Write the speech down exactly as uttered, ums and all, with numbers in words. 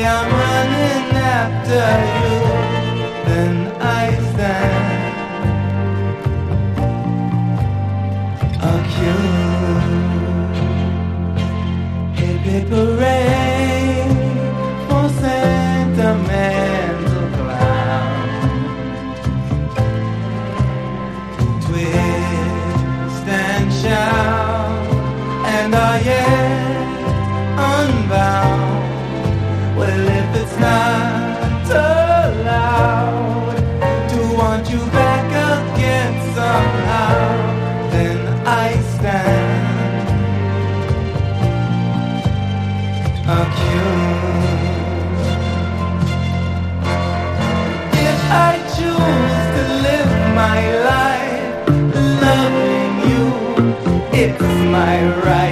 I'm running after you, then I stand accused. A paper rain for sentimental clown. Twist and shout, and are yet unbound. Well, if it's not allowed to want you back again somehow, then I stand accused. If I choose to live my life loving you, it's my right.